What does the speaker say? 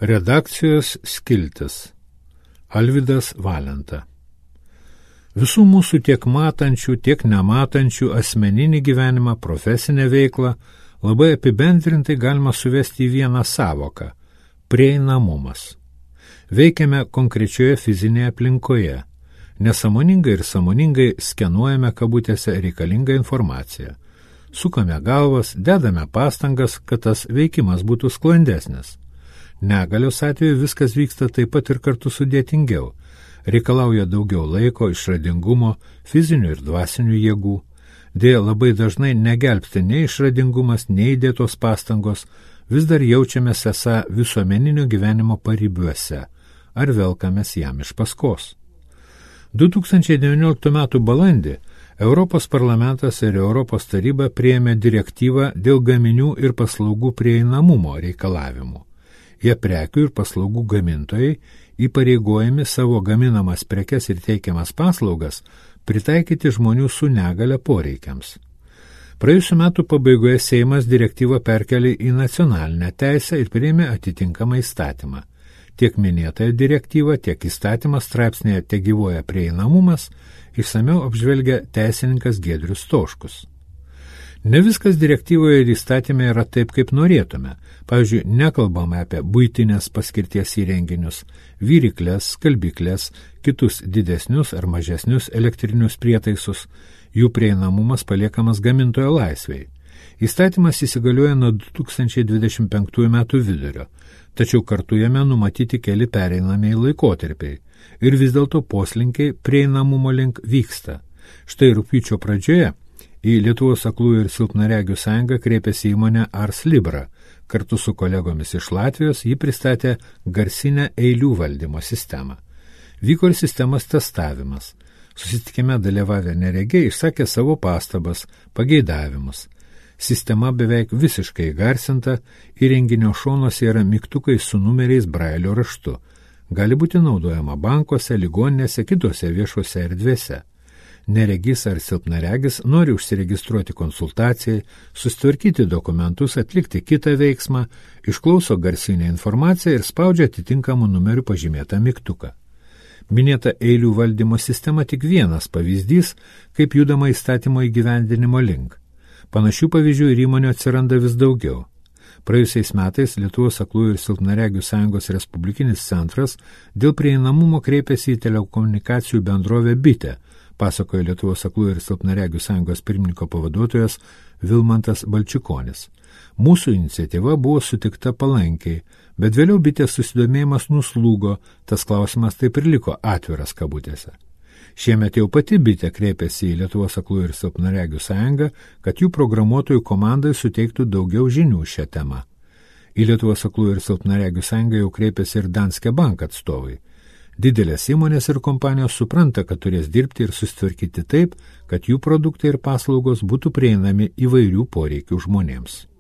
Redakcijos skiltis. Alvydas Valenta. Visų mūsų tiek matančių, tiek nematančių asmeninį gyvenimą, profesinę veiklą labai apibendrintai galima suvesti į vieną sąvoką – prieinamumas. Veikiame konkrečioje fizinėje aplinkoje. Nesąmoningai ir sąmoningai skenuojame kabutėse reikalingą informaciją. Sukame galvas, dedame pastangas, kad tas veikimas būtų sklandesnis. Negalios atveju viskas vyksta taip pat ir kartu sudėtingiau. Reikalauja daugiau laiko, išradingumo, fizinių ir dvasinių jėgų. Deja, labai dažnai negelbsti nei išradingumas, nei įdėtos pastangos, vis dar jaučiamės esą visuomeninio gyvenimo paribiuose, ar velkamės jam iš paskos. 2019 m. balandį Europos parlamentas ir Europos taryba priėmė direktyvą dėl gaminių ir paslaugų prieinamumo reikalavimų. Jie prekių ir paslaugų gamintojai įpareigojami savo gaminamas prekes ir teikiamas paslaugas pritaikyti žmonių su negale poreikiams. Praėjusiu metu pabaigoje Seimas direktyvą perkelė į nacionalinę teisę ir priėmė atitinkamą įstatymą. Tiek minėtąją direktyvą, tiek įstatymas straipsnėje tegyvuoja prieinamumas, išsamiau apžvelgia teisininkas Giedrius Stoškus. Ne viskas direktyvoje ir įstatymė yra taip, kaip norėtume. Pavyzdžiui, nekalbame apie buitinės paskirties įrenginius, viryklės, skalbyklės, kitus didesnius ar mažesnius elektrinius prietaisus, jų prieinamumas paliekamas gamintojo laisvei. Įstatymas įsigalioja nuo 2025 metų vidurio, tačiau kartu jame numatyti keli pereinamieji laikotarpiai ir vis dėlto poslinkiai prieinamumo link vyksta. Štai rugpjūčio pradžioje į Lietuvos aklųjų ir silpnaregių sąjungą kreipėsi įmonė Ars Libra. Kartu su kolegomis iš Latvijos ji pristatė garsinę eilių valdymo sistemą. Vyko ir sistemos testavimas. Susitikime dalyvavę neregiai išsakė savo pastabas, pageidavimus. Sistema beveik visiškai įgarsinta, įrenginio šonuose yra mygtukai su numeriais brailio raštu. Gali būti naudojama bankuose, ligoninėse, kitose viešose erdvėse. Neregys ar silpnaregis nori užsiregistruoti konsultacijai, sustvarkyti dokumentus, atlikti kitą veiksmą, išklauso garsinę informaciją ir spaudžia atitinkamų numerių pažymėtą mygtuką. Minėta eilių valdymo sistema tik vienas pavyzdys, kaip judama įstatymo įgyvendinimo link. Panašių pavyzdžių ir įmonių atsiranda vis daugiau. Praėjusiais metais Lietuvos aklųjų ir silpnaregių sąjungos Respublikinis centras dėl prieinamumo kreipėsi į telekomunikacijų bendrovę Bitė, pasakojo Lietuvos aklųjų ir silpnaregių sąjungos pirmininko pavaduotojas Vilmantas Balčikonis. Mūsų iniciatyva buvo sutikta palankiai, bet vėliau Bitės susidomėjimas nuslūgo, tas klausimas taip ir liko atviras kabutėse. Šiemet jau pati Bitė kreipėsi į Lietuvos aklųjų ir silpnaregių sąjungą, kad jų programuotojų komandai suteiktų daugiau žinių šią temą. Į Lietuvos aklųjų ir silpnaregių sąjungą jau kreipėsi ir Danske Bank atstovai. Didelės įmonės ir kompanijos supranta, kad turės dirbti ir susitvarkyti taip, kad jų produktai ir paslaugos būtų prieinami įvairių poreikių žmonėms.